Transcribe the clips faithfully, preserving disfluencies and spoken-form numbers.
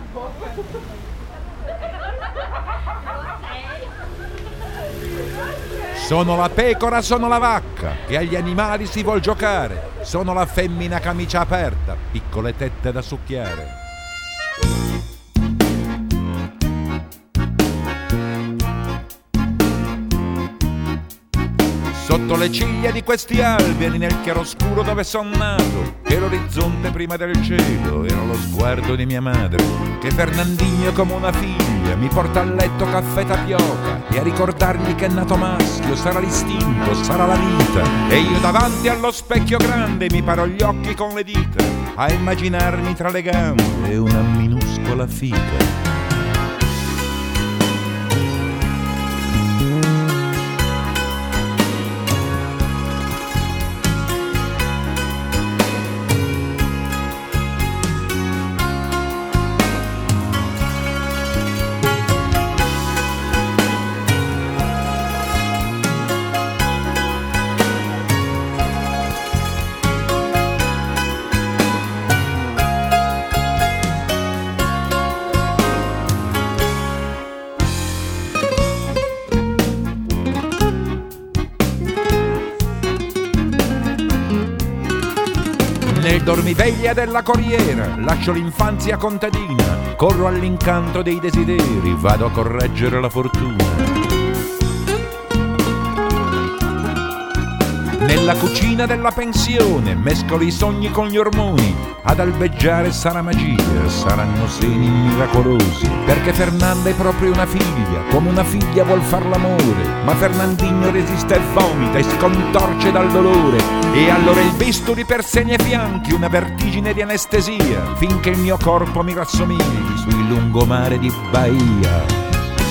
Sono la pecora, sono la vacca, che agli animali si vuol giocare. Sono la femmina camicia aperta, piccole tette da succhiare. Sotto le ciglia di questi alberi, nel chiaroscuro dove son nato, che l'orizzonte prima del cielo era lo sguardo di mia madre, che Fernandinho come una figlia mi porta a letto caffè tapioca e a ricordargli che è nato maschio, sarà l'istinto, sarà la vita, e io davanti allo specchio grande mi paro gli occhi con le dita a immaginarmi tra le gambe una minuscola fica. Nel dormiveglia della corriera lascio l'infanzia contadina, corro all'incanto dei desideri, vado a correggere la fortuna. Nella cucina della pensione mescolo i sogni con gli ormoni, ad albeggiare sarà magia, saranno seni miracolosi, perché Fernanda è proprio una figlia, come una figlia vuol far l'amore, ma Fernandinho resiste e vomita e si contorce dal dolore, e allora il bisturi per seni e fianchi, una vertigine di anestesia, finché il mio corpo mi rassomigli sul lungomare di Bahia.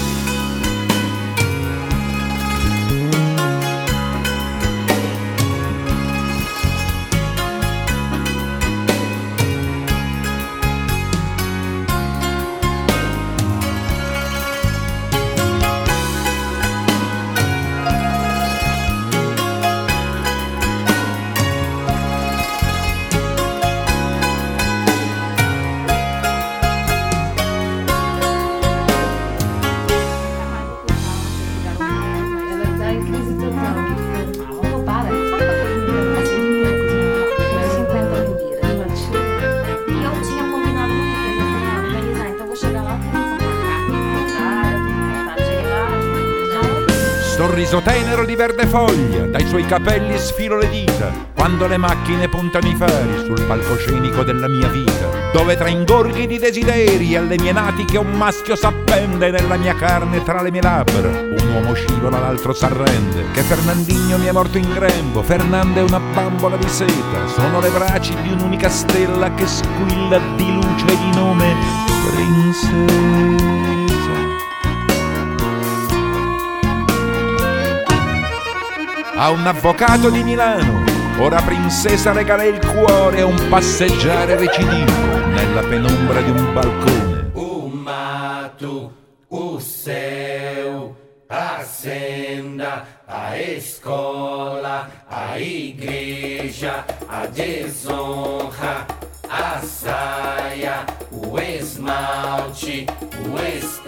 Sorriso tenero di verde foglia, dai suoi capelli sfilo le dita, quando le macchine puntano i fari sul palcoscenico della mia vita, dove tra ingorghi di desideri alle mie natiche un maschio s'appende, nella mia carne tra le mie labbra un uomo scivola, l'altro s'arrende, che Fernandinho mi è morto in grembo, Fernanda è una bambola di seta, sono le braci di un'unica stella che squilla di luce e di nome princesa. A un avvocato di Milano, ora princesa regala il cuore a un passeggiare recidivo nella penombra di un balcone. O mato, o céu, a senda, a escola, a igreja, a desonra, a saia, o esmalte, o espelho.